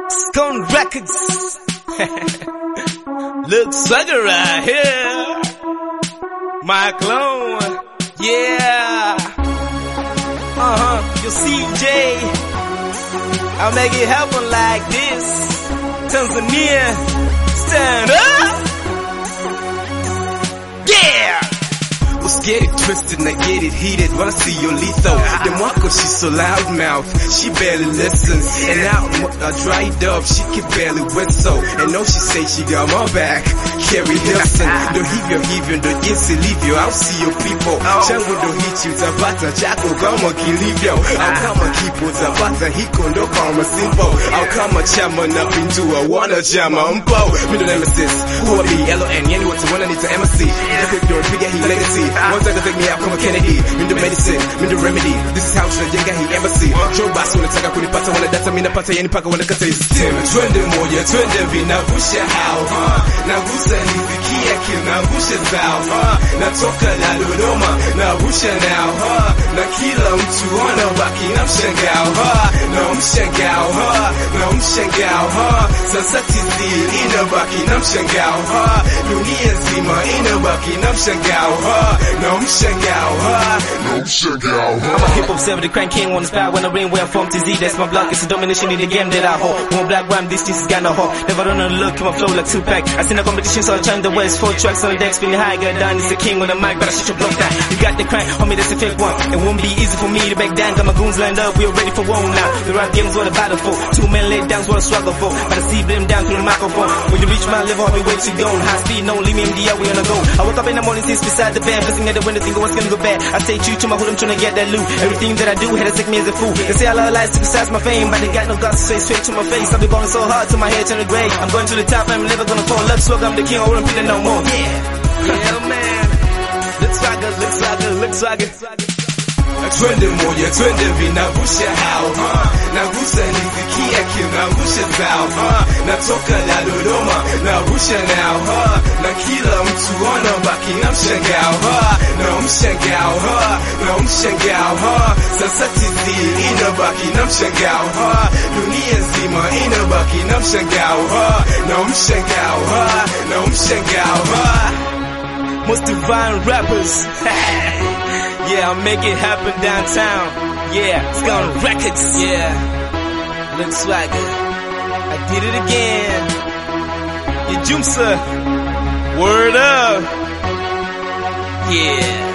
Scone Records. Look swagger right here. My clone. Yeah. Your CJ. I'll make it happen like this. Tanzania. Stand up. Yeah. Let's get it twisted and I get it heated when I see your lethal. Then Marco, she's so loud mouth, she barely listens. And now I dried up, she can barely whistle. And no, she say she got my back, Carrie Hilson. Don't heave you, don't easy leave you. I'll see your people. Changu don't hit you, Tabata, Jacko, Gama, Kilivio. I'll come and keep with Tabata, Hiko, no karma simple. I'll come and chairman up into a wanna jam on bow. Middle nemesis, who will be LON, any what's one I need to MC. Look at your bigger he legacy. One time to take me out, come a Kennedy. Mean the medicine, mean the remedy. This is how should I get he embassy. Joe Bass wanna take a kuni pata, wanna data, mina pata, yani paka, wanna kata is Tim. Twende moja, twende vina busha how, na busa nifikia kill, na busha zao, na toka la Dodoma, na busha now, na kila mtu anabaki na mshangao, na mshangao, na mshangao, sasa tizi inabaki na mshangao, dunia nzima inabaki na mshangao, no mshangao, no mshangao. I'm a hip hop 70 crank king on the spot when I rain where I'm from TZ. That's my block, it's a domination in the game that I hold. One black rhyme, this is kinda hot. Never run on the look, my flow like Tupac. I seen a competition, so I turned the West. 4 tracks on the deck, spinning high, got down. It's the king on the mic, but I shut your block down. You got the crank, homie, that's a fake one. It won't be easy for me to back down. Got my goons lined up, we're ready for war now. The rap game's what I battle for. 2 men laid down's what I struggle for. But I see them down through the microphone. When you reach my level, I'll be way too gone. High speed, no, leave me MD out, we on the go. I woke up in the morning, sits beside the bed, looking at the window, thinking what's gonna go bad. I stay true to my hood, I'm trying to get that loot. Everything that I do, haters take me as a fool. They say I love lies besides my fame, but they got no guts to say straight to my face. I've been going so hard till my head turn to gray. I'm going to the top, I'm never gonna fall. Look, swag, I'm the king, I won't feeling no more. Yeah, man. Looks like it. Twende moja, twende vina busha how, na busha nifikia kill, na busha zao, natoka la Dodoma, na busha now, na kila mtu anabaki na mshangao, na mshangao, na mshangao, sasa tizi inabaki na mshangao, dunia nzima inabaki na mshangao, na mshangao, na mshangao. Most divine rappers. Yeah, I'll make it happen downtown. Yeah, it's Scone Records. Yeah, look swagger. I did it again. Yeah, Jumsa. Word up. Yeah.